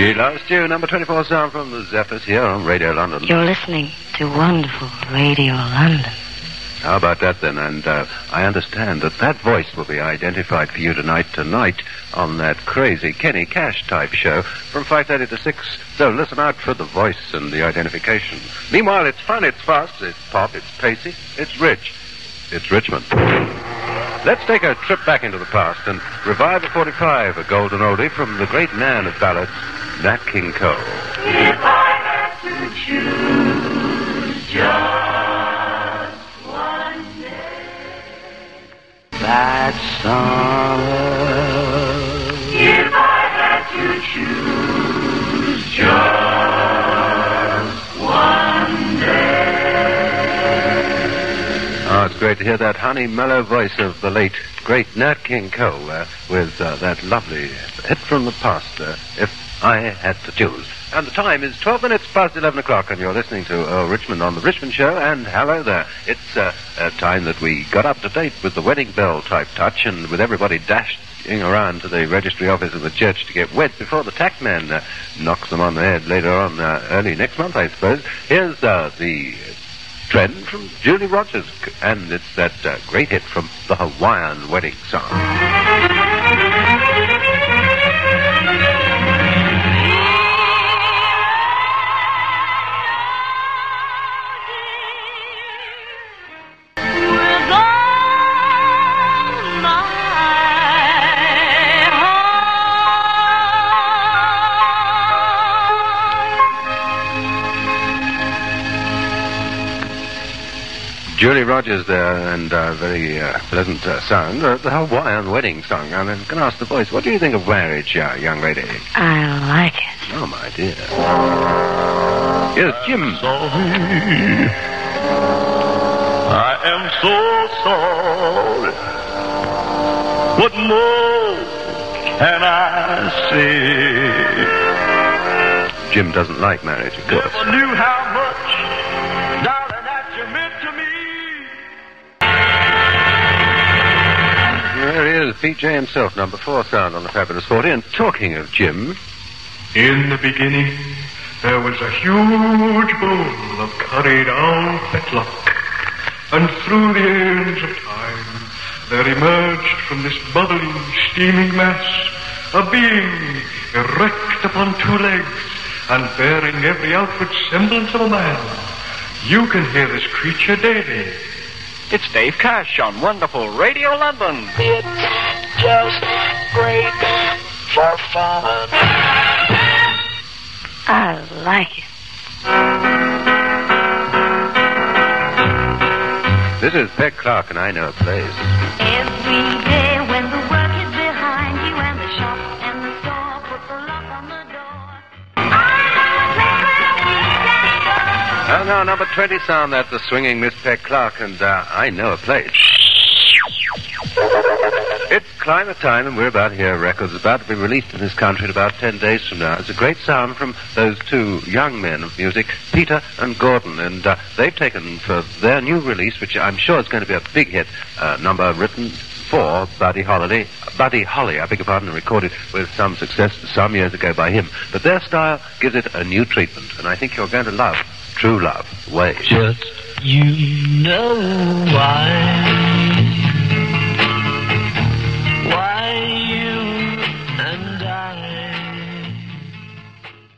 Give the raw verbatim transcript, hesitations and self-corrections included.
She Lost You, number twenty-four sound from the Zephyrs here on Radio London. You're listening to wonderful Radio London. How about that then? And uh, I understand that that voice will be identified for you tonight, tonight on that crazy Kenny Cash type show from five thirty to six. So listen out for the voice and the identification. Meanwhile, it's fun, it's fast, it's pop, it's pacey, it's rich. It's Richmond. Let's take a trip back into the past and revive a forty-five, a golden oldie from the great man of ballads, Nat King Cole. If I had to choose just one day, That summer. if I had to choose just one day. Oh, it's great to hear that honey, mellow voice of the late, great Nat King Cole uh, with uh, that lovely hit from the past, uh, If I Had to Choose. And the time is twelve minutes past eleven o'clock, and you're listening to uh, Richmond on the Richmond Show, and hello there. It's uh, a time that we got up to date with the wedding bell type touch, and with everybody dashing around to the registry office of the church to get wed before the tackman uh, knocks them on the head later on, uh, early next month, I suppose. Here's uh, the trend from Julie Rogers, and it's that uh, great hit from the Hawaiian Wedding Song. Julie Rogers there, and uh, very uh, pleasant uh, sound. Uh, the Hawaiian Wedding Song. I'm going to ask the voice, what do you think of marriage, uh, young lady? I like it. Oh, my dear. Here's Jim. Sorry. I am so sorry. What more can I say? Jim doesn't like marriage, of course. Never knew how much, darling, that you meant to me. There he is, Pete J himself, number four sound on the Fabulous forty. And talking of Jim, In the beginning, there was a huge bowl of curried owl fetlock. And through the aeons of time, there emerged from this bubbling, steaming mass a being erect upon two legs and bearing every outward semblance of a man. You can hear this creature daily. It's Dave Cash on wonderful Radio London. It's just great for fun. I like it. this is Peg Clark, and I Know a Place. Every day when the work is behind you and the shop and the store put the lock on the door. Oh, no, number twenty sound, that's the swinging Miss Peg Clark, and uh, I Know a Place. It's climate time, and we're about here. Records about to be released in this country in about ten days from now. It's a great sound from those two young men of music, Peter and Gordon, and uh, they've taken for their new release, which I'm sure is going to be a big hit, uh, number written for Buddy Holly, Buddy Holly, I beg your pardon, and recorded with some success some years ago by him. But their style gives it a new treatment, and I think you're going to love True Love, Wait. Just you know why. Why you and I